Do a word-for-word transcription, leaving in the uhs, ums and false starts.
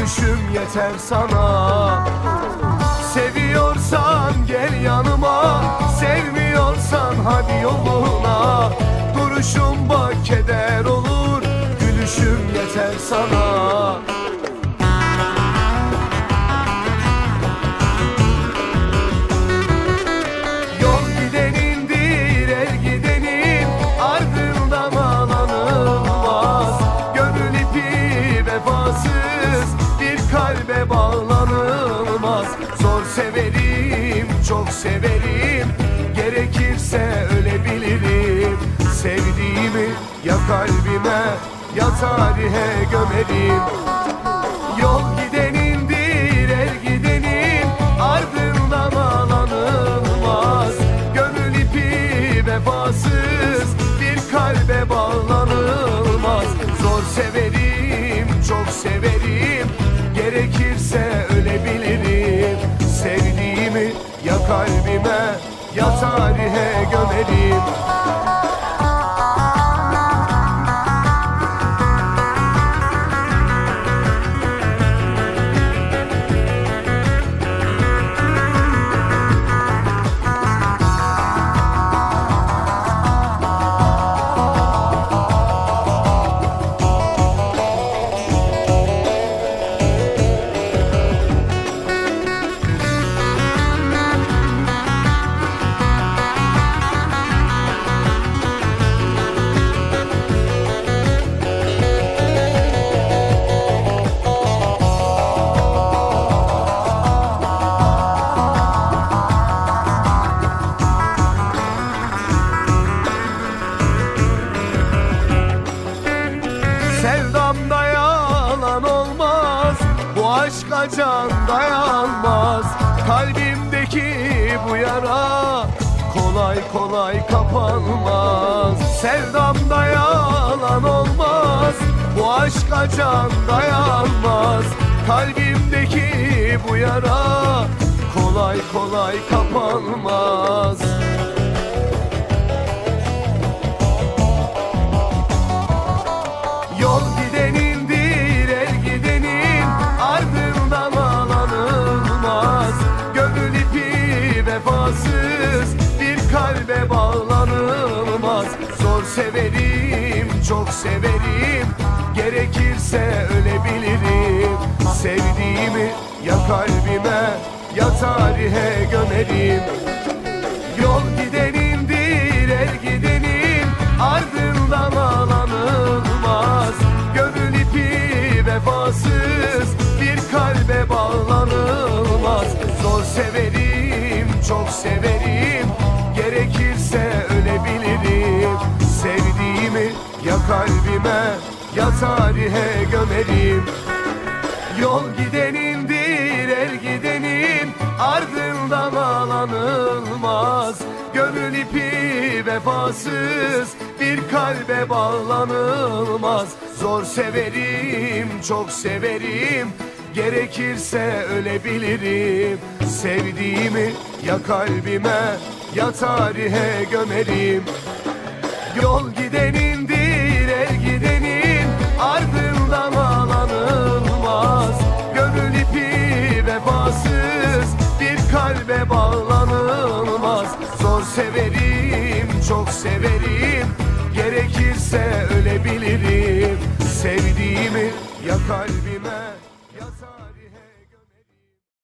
gülüşüm yeter sana. Seviyorsan gel yanıma, sevmiyorsan hadi yoluna. Duruşum bak keder olur, gülüşüm yeter sana. Yol gidenindir el gidenin, ardından ağlanılmaz. Gönül ipi vefasız bir kalbe bağlanılmaz. Zor severim, çok severim, gerekirse ölebilirim. Sevdiğimi ya kalbime ya tarihe gömerim. Yol gidenindir el gidenin, ardından ağlanılmaz. Gönül ipi vefasız bir kalbe bağlanılmaz. Zor severim, çok severim, gerekirse ölebilirim. Sevdiğimi ya kalbime ya tarihe gömerim. Sevdamda yalan olmaz, bu aşka can dayanmaz. Kalbimdeki bu yara kolay kolay kapanmaz. Sevdamda yalan olmaz, bu aşka can dayanmaz. Kalbimdeki bu yara kolay kolay kapanmaz. Yol gidenindir el gidenin, ardından ağlanılmaz. Gönül ipi vefasız bir kalbe bağlanılmaz. Zor severim, çok severim, gerekirse ölebilirim. Sevdiğimi ya kalbime ya tarihe gömerim. Yol gidenindir el gidenin, ardından ağlanılmaz. Gönül ipi vefasız bir kalbe bağlanılmaz. Zor severim, çok severim, gerekirse ölebilirim. Sevdiğimi ya kalbime ya tarihe gömerim. Yol gidenindir el gidenin, ardından ağlanılmaz. Gönül ipi vefasız bir kalbe bağlanılmaz. Zor severim, çok severim, gerekirse ölebilirim. Sevdiğimi ya kalbime ya tarihe gömerim. Yol gidenindir el gidenin, ardından ağlanılmaz. Gönül ipi vefasız bir kalbe bağlanılmaz. Zor severim, çok severim, gerekirse ölebilirim. Sevdiğimi ya kalbime ya tarihe